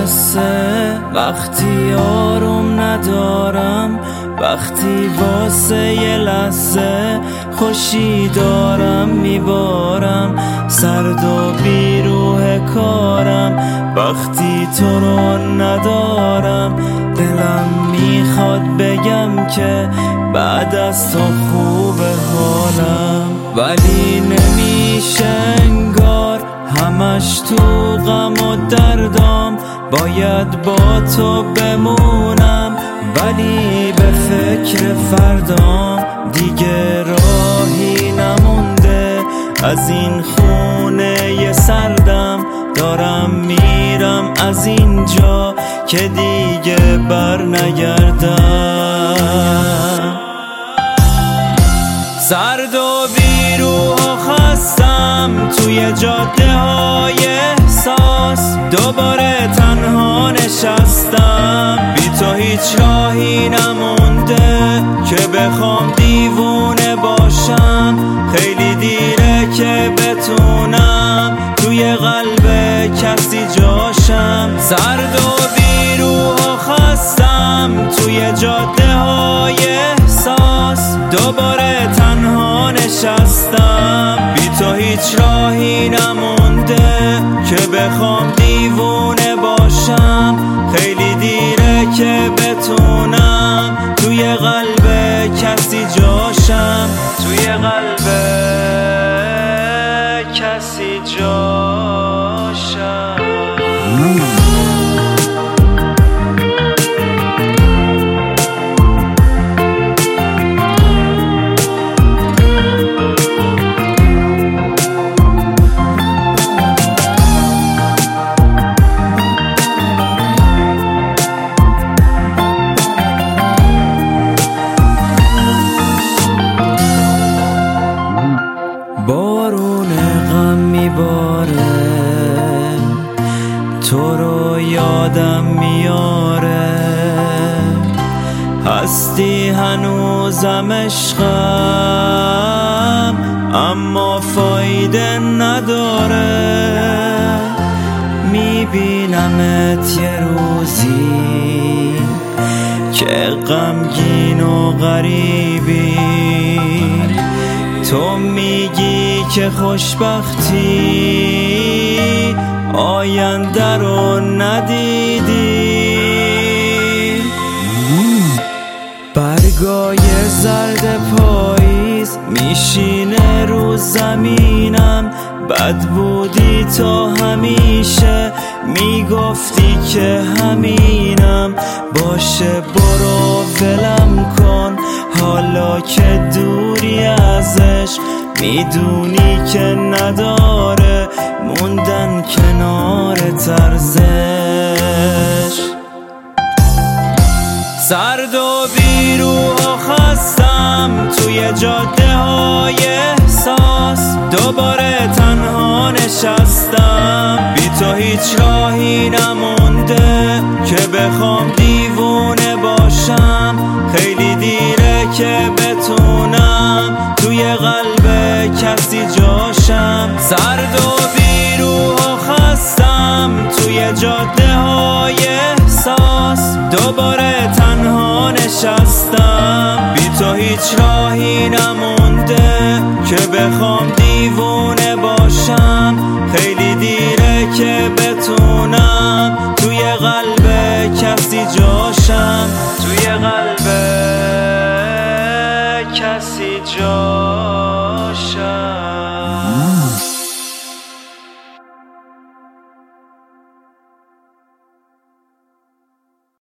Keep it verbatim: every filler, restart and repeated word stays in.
قصه وقتی آروم ندارم، وقتی واسه یه لحظه خوشی دارم میبارم، سرد و بیروح کارم وقتی تو رو ندارم. دلم میخواد بگم که بعد از تو خوب حالم، ولی نمیشه انگار همش تو غم و دردام. باید با تو بمونم ولی به فکر فردام، دیگه راهی نمونده از این خونه سردم. دارم میرم از اینجا که دیگه بر نگردم. سرد و بیروح و خستم توی جاده های احساس، دوباره تنها نشستم، بی تو هیچ راهی نمونده که بخوام دیوونه باشم. خیلی دیره که بتونم توی قلب کسی جاشم. سرد و بیروح و خستم توی جاده های احساس، دوباره تنها نشستم، بی تو هیچ راهی نمونده که بخوام دیوونه باشم. خیلی دیره که بتونم توی قلب کسی جاشم، توی قلب کسی جاشم. بارون غم میباره، تو رو یادم میاره، هستی هنوزم عشقم اما فایده نداره. میبینمت یه روزی که غمگین و غریبی، تو میگی که خوشبختی آینده رو ندیدی. برگای زرد پاییز میشینه رو زمینم، بد بودی تو همیشه، میگفتی که همینم باشه. برو ولم کن حالا که دوری ازش، میدونی که نداره موندن کنار طرزش. سرد و بیروح و خستم توی جاده های احساس، دوباره تنها نشستم، بی تو هیچ راهی نمونده که بخوام دیوونه باشم. خیلی دیره که بتونم توی قلب کسی جاشم. سرد و بیروح و خستم توی جاده های احساس، دوباره تنها نشستم، بی تو هیچ راهی نمونده که بخوام دیوونه باشم. خیلی دیره که بتونم توی قلب کسی جاشم، توی قلب کسی جاشم.